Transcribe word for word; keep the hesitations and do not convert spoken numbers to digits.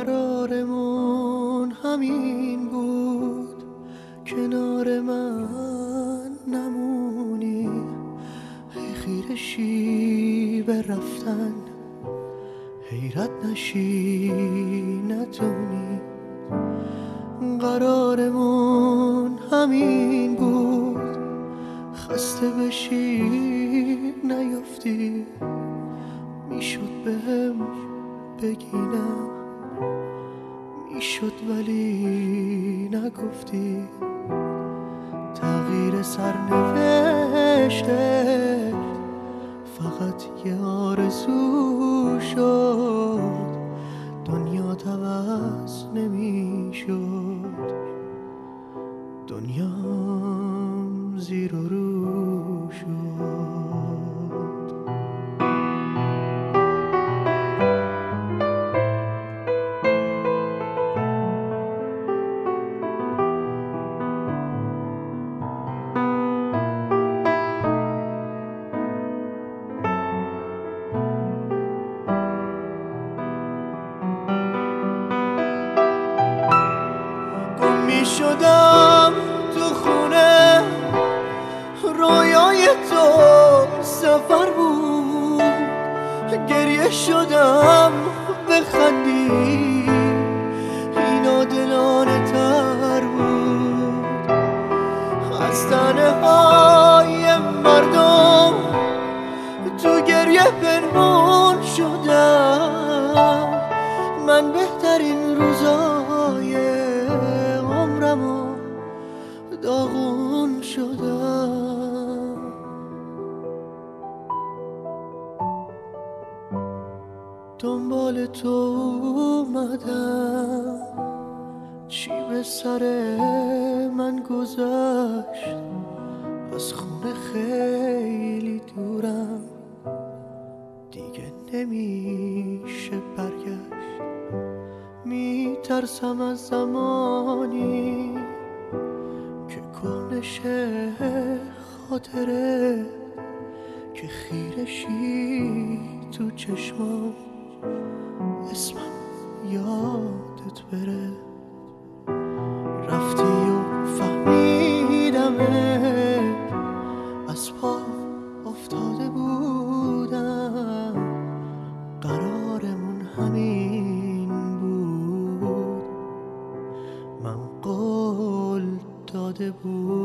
قرارمون همین بود، کنار من نمونی، هی خیره شی به رفتن، حیرت نشی نتونی. قرارمون همین بود، خسته بشی نیفتی، میشد بهم بگی نه، میشد ولی نگفتی. تغییر سرنوشته فقط یه آرزو شد، دنیا عوض نمیشد، دنیام زیر و رو شد. می شدم تو خونه، رویای تو سفر بود، گریه شدم بخندی، اینا دلانه تر بود. از تنه های مردم تو گریه پنهون شدم، من بهترین روزای عمرمو داغون شدم. دنبال تو اومدم، چی به سر من گذشت، از خونه خیلی دورم، دیگه نمیشه برگشت. میترسم از زمانی که کهنه شه خاطره، که خیره شی تو چشمام، اسمم یادت بره. رفتی و فهمیدمه، از پا افتاده بودم، قرارمون همین بود، من قول داده بودم.